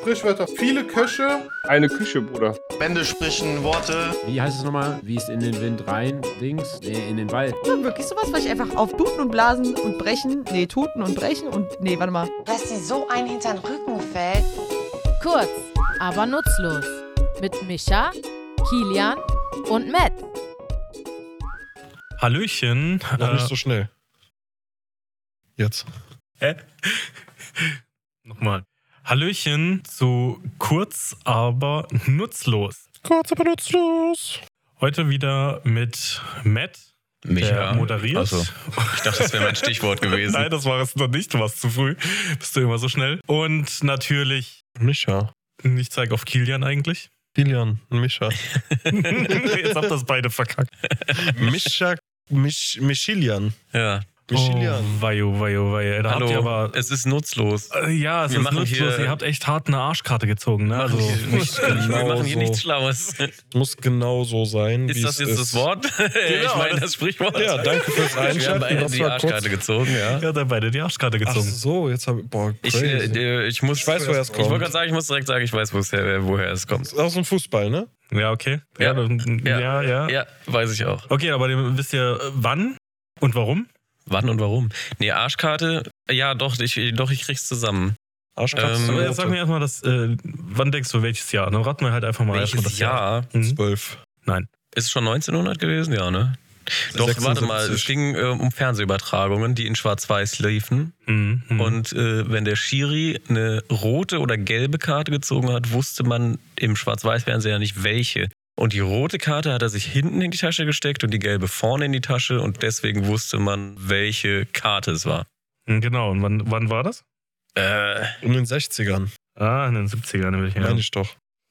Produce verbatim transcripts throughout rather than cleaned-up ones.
Sprichwörter. Viele Köche. Eine Küche, Bruder. Bände sprechen Worte. Wie heißt es nochmal? Wie es in den Wind rein, Dings, nee, in den Wald. Ja, wirklich sowas, weil ich einfach auf Tuten und Blasen und Brechen, nee, Tuten und Brechen und, nee, warte mal. Dass sie so ein hintern Rücken fällt. Kurz, aber nutzlos. Mit Micha, Kilian und Matt. Hallöchen. Noch äh, nicht so schnell. Jetzt. Hä? Nochmal. Hallöchen zu Kurz, aber nutzlos. Kurz, aber nutzlos. Heute wieder mit Matt, Micha. der moderiert. Achso. Ich dachte, das wäre mein Stichwort gewesen. Nein, das war es noch nicht. Du warst zu früh. Bist du immer so schnell. Und natürlich, Micha. ich zeige auf Kilian eigentlich. Kilian, Micha. Jetzt habt ihr das beide verkackt. Micha, Mich, Michilian. Ja. Michilian. Oh, weio, weio, weio. Da habt ihr Hallo, aber, es ist nutzlos. äh, ja, es Wir ist machen nutzlos. hier- Ihr habt echt hart eine Arschkarte gezogen. Ne? Also, nicht, wir genau machen hier so. nichts Schlaues. Muss genau so sein, wie Ist das es jetzt ist. das Wort? ich meine das Sprichwort. Ja, danke fürs Wir haben Einschalten. beide Das die war Arschkarte kurz. gezogen, ja. ja, da beide die Arschkarte Ach gezogen. so, jetzt habe ich, boah, Ich, crazy. äh, ich, muss, Ich weiß, woher es Ich kommt. wollte gerade sagen, ich muss direkt sagen, ich weiß, woher, woher es kommt. Aus dem Fußball, ne? Ja, okay. Ja. dann, ja, Ja. ja, Ja, weiß ich auch. Okay, aber ihr wisst ihr wann und warum? Wann und warum? Nee, Arschkarte, ja doch, ich, doch, ich krieg's zusammen. Arschkarte. Ähm, Aber jetzt sag mir erstmal, das, äh, wann denkst du, welches Jahr? Dann raten wir halt einfach mal erstmal Welches das Jahr. Jahr? Mhm. zwölf. Ist es schon neunzehnhundert gewesen? Ja, ne? Doch, warte mal, es sechsundsiebzig. ging äh, um Fernsehübertragungen, die in Schwarz-Weiß liefen. Mhm. Mhm. Und äh, wenn der Schiri eine rote oder gelbe Karte gezogen hat, wusste man im Schwarz-Weiß-Fernseher nicht welche. Und die rote Karte hat er sich hinten in die Tasche gesteckt und die gelbe vorne in die Tasche. Und deswegen wusste man, welche Karte es war. Genau, und wann, wann war das? Äh, In den sechzigern, Ah, in den siebzigern. Will ich ja. meine ich doch.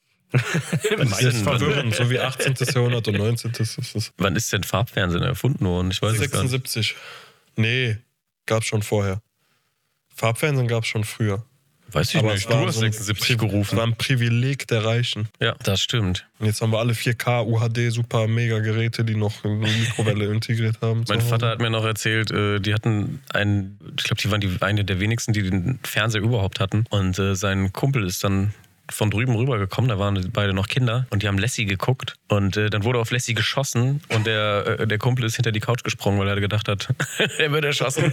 wann, Das ist ist denn, wann, verwirrend, so wie achtzehnten. Jahrhundert und neunzehnten. Das ist wann ist denn Farbfernsehen erfunden worden? Ich weiß es gar nicht. sechsundsiebzig. Nee, gab's schon vorher. Farbfernsehen gab's schon früher. Weiß ich Aber nicht. es war Du hast so ein sechsundsiebzig Pri- Es gerufen. war ein Privileg der Reichen. Ja, das stimmt. Und jetzt haben wir alle vier K, U H D, super mega Geräte, die noch eine Mikrowelle integriert haben. Mein zu Hause. Vater hat mir noch erzählt, äh, die hatten einen, ich glaube, die waren die, eine der wenigsten, die den Fernseher überhaupt hatten. Und äh, sein Kumpel ist dann von drüben rübergekommen, da waren beide noch Kinder und die haben Lassie geguckt und äh, dann wurde auf Lassie geschossen und der, äh, der Kumpel ist hinter die Couch gesprungen, weil er gedacht hat, er wird erschossen.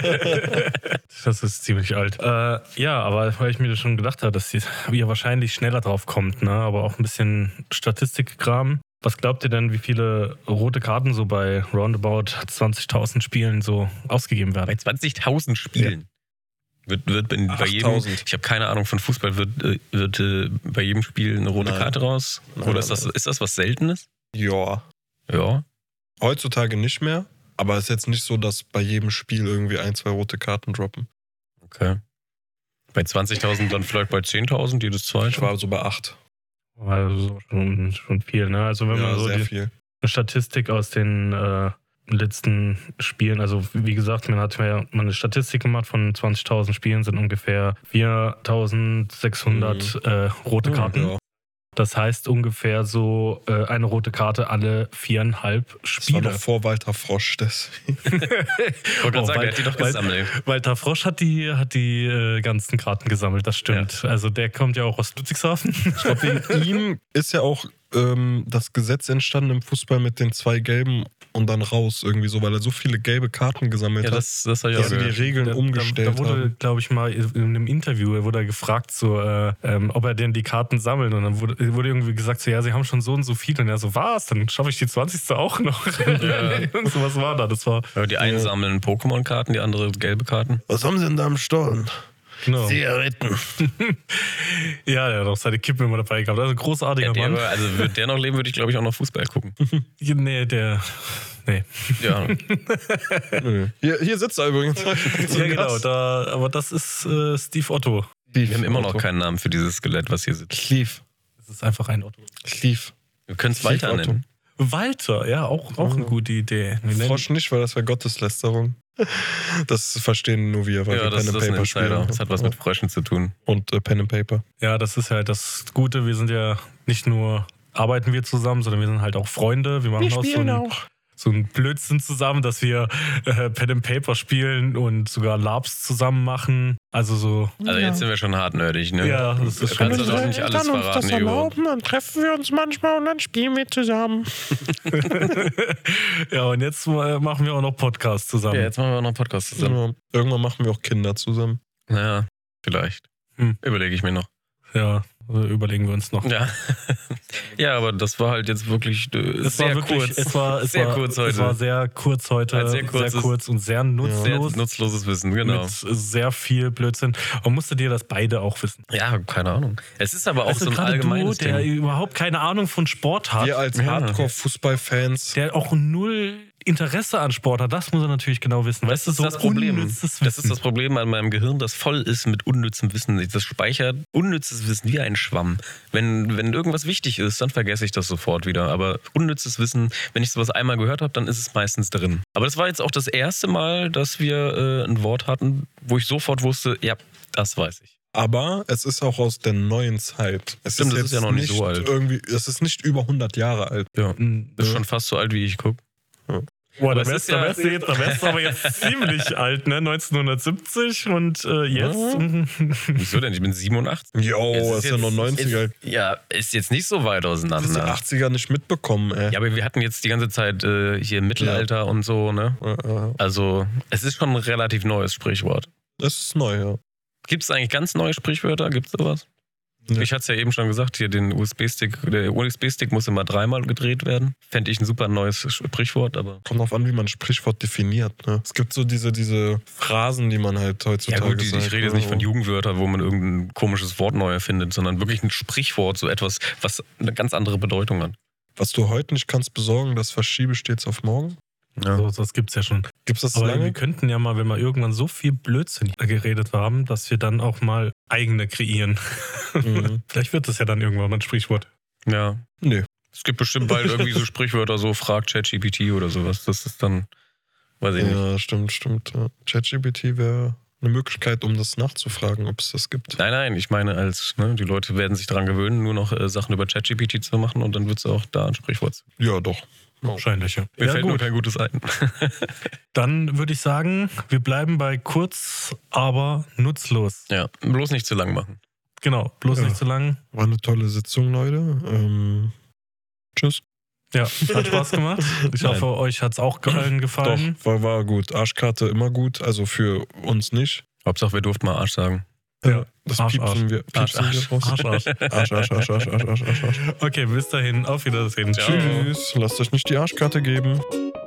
Das ist ziemlich alt. Äh, ja, aber weil ich mir das schon gedacht habe, dass ihr wahrscheinlich schneller drauf kommt, ne? Aber auch ein bisschen Statistikkram. Was glaubt ihr denn, wie viele rote Karten so bei roundabout zwanzigtausend Spielen so ausgegeben Bei werden? zwanzigtausend Spielen. Wird, wird in, bei jedem, achttausend. ich habe keine Ahnung von Fußball, wird, äh, wird äh, bei jedem Spiel eine rote Nein. Karte raus? Nein, Oder ist das, ist das was Seltenes? Ja. Ja. Heutzutage nicht mehr, aber es ist jetzt nicht so, dass bei jedem Spiel irgendwie ein, zwei rote Karten droppen. Okay. Bei zwanzigtausend dann vielleicht bei zehntausend, jedes zweite. Ich war so bei acht. Also schon, schon viel, ne? Also wenn Ja, man so sehr die viel. Statistik aus den äh, letzten Spielen, also wie gesagt, man hat ja mal eine Statistik gemacht von zwanzigtausend Spielen, sind ungefähr viertausendsechshundert Mhm. äh, rote Karten. Ja. Das heißt ungefähr so äh, eine rote Karte alle viereinhalb Das war Spiele. noch vor Walter Frosch. Das. Ich wollte gerade Oh, sagen, Wal- der hat die doch Wal- gesammelt. Walter Frosch hat die, hat die äh, ganzen Karten gesammelt, das stimmt. Also der kommt ja auch aus Ludwigshafen. Ich glaube, wegen ihm ist ja auch ähm, das Gesetz entstanden im Fußball mit den zwei gelben und dann raus irgendwie so, weil er so viele gelbe Karten gesammelt Ja, hat, das, das habe ich dass auch sie die gehört. Regeln Da, da, umgestellt da wurde, haben. glaube ich, mal in einem Interview wurde er gefragt, so, äh, ähm, ob er denn die Karten sammelt. Und dann wurde, wurde irgendwie gesagt, so, ja, sie haben schon so und so viel. Und er so, was? Dann schaffe ich die zwanzigste auch noch. Und so was war da. Das war, Ja, die einen sammeln Pokémon-Karten, die andere gelbe Karten. Was haben sie denn da am Stollen? genau. Zigaretten. Ja, der hat auch seine Kippen immer dabei gehabt. Also ein großartiger Ja, der, Mann. war- also würde der noch leben, würde ich glaube ich auch noch Fußball gucken. Nee, der. Nee. Ja, Nö. Hier, hier sitzt er übrigens. Ja, genau. Da, aber das ist äh, Steve Otto. wir haben immer noch keinen Namen für dieses Skelett, was hier sitzt. Cleve. Das ist einfach ein Otto. Cleve. Wir können es Walter Otto. nennen. Walter, ja, auch, auch eine gute Idee. Wir nennen- Frosch nicht, weil das wäre Gotteslästerung. Das verstehen nur wir, weil Ja, wir das, Pen and das ist ein Paper Insider. spielen. Das hat was mit Fröschen zu tun. Und äh, Pen and Paper. Ja, das ist halt das Gute. Wir sind ja nicht nur arbeiten wir zusammen, sondern wir sind halt auch Freunde. Wir machen auch so ein, so ein Blödsinn zusammen, dass wir äh, Pen and Paper spielen und sogar Labs zusammen machen. Also so. Also jetzt sind wir schon hart nerdig, ne? Ja, das ist schon. Kannst du doch nicht alles verraten, Ego. dann treffen wir uns manchmal und dann spielen wir zusammen. Ja, und jetzt äh, machen wir auch noch Podcasts zusammen. Ja, jetzt machen wir auch noch einen Podcast zusammen. Ja, irgendwann machen wir auch Kinder zusammen. Ja, vielleicht. Hm. Überlege ich mir noch. Ja, überlegen wir uns noch. Ja. Ja, aber das war halt jetzt wirklich äh, Es sehr war wirklich, kurz. Es war, es sehr war, kurz heute. Es war sehr kurz heute. Ein sehr sehr, kurzes- kurz und sehr sehr nutzlos. nutzloses Wissen, genau. Mit sehr viel Blödsinn. Und musstet ihr das beide auch wissen? Ja, keine Ahnung. Es ist aber auch Also so ein gerade du, allgemeines der Ding. überhaupt keine Ahnung von Sport hat, Wir als Ja. Hardcore-Fußballfans. der auch null Interesse an Sport hat, das muss er natürlich genau wissen. Weißt du, Das so ist das Problem. unnützes Wissen. Das ist das Problem an meinem Gehirn, das voll ist mit unnützem Wissen. Das speichert unnützes Wissen wie ein Schwamm. Wenn, wenn irgendwas wichtig ist, dann vergesse ich das sofort wieder. Aber unnützes Wissen, wenn ich sowas einmal gehört habe, dann ist es meistens drin. Aber das war jetzt auch das erste Mal, dass wir äh, ein Wort hatten, wo ich sofort wusste, ja, das weiß ich. Aber es ist auch aus der neuen Zeit. Es Stimmt, das jetzt ist ja noch nicht so alt. Irgendwie, es ist nicht über hundert Jahre alt. Ja, Mhm. das ist schon fast so alt, wie ich gucke. Boah, Aber da es wärst, ist ja- da, wärst du jetzt, da wärst du aber jetzt ziemlich alt, ne? neunzehnhundertsiebzig und äh, jetzt. Wieso denn? Ich bin siebenundachtzig. Jo, Es das ist ja jetzt- noch neunziger. Ist, ja, ist jetzt nicht so weit Du hast die auseinander. achtziger nicht mitbekommen, ey. Ja, aber wir hatten jetzt die ganze Zeit äh, hier Mittelalter und so, ne? Ja, ja. Also, es ist schon ein relativ neues Sprichwort. Das ist neu, ja. Gibt es eigentlich ganz neue Sprichwörter? Gibt es sowas? Nee. Ich hatte es ja eben schon gesagt, hier den U S B-Stick, der U S B-Stick muss immer dreimal gedreht werden. Fände ich ein super neues Sprichwort, aber. Kommt drauf an, wie man ein Sprichwort definiert. Ne? Es gibt so diese, diese Phrasen, die man halt Ja heutzutage gut, die, sagt. ich rede jetzt ne? nicht von Jugendwörtern, wo man irgendein komisches Wort neu erfindet, sondern wirklich ein Sprichwort, so etwas, was eine ganz andere Bedeutung hat. Was du heute nicht kannst besorgen, das verschiebe stets auf morgen. Ja. So, das gibt's ja schon. Gibt's das Aber lange? wir könnten ja mal, wenn wir irgendwann so viel Blödsinn geredet haben, dass wir dann auch mal eigene kreieren. Mhm. Vielleicht wird das ja dann irgendwann mal ein Sprichwort. ja. Nee. Es gibt bestimmt bald irgendwie so Sprichwörter, so fragt ChatGPT oder sowas. Das ist dann, weiß ich nicht. Ja, stimmt, stimmt. Ja. ChatGPT wäre eine Möglichkeit, um das nachzufragen, ob es das gibt. Nein, nein, ich meine, als ne, die Leute werden sich daran gewöhnen, nur noch äh, Sachen über ChatGPT zu machen und dann wird es auch da ein Sprichwort. Ja, doch. Wahrscheinlich, ja. Mir Ja, fällt nur gut. kein gutes ein. Dann würde ich sagen, wir bleiben bei kurz, aber nutzlos. Ja, bloß nicht zu lang machen. Genau, bloß Ja. nicht zu lang. War eine tolle Sitzung, Leute. Ähm, tschüss. Ja, hat Spaß gemacht. Ich Nein. hoffe, euch hat es auch allen gefallen. Doch, war, war gut. Arschkarte immer gut, also für uns nicht. Hauptsache, wir durften mal Arsch sagen. Ja. Das Arsch, piepsen Arsch. wir, Arsch, piepsen wir Arsch. raus. Arsch, Arsch. Arsch, Arsch, Arsch, Arsch, Arsch, Arsch, Arsch, Arsch. Okay, bis dahin. Auf Wiedersehen. Ciao. Tschüss. Tschüss. Lasst euch nicht die Arschkarte geben.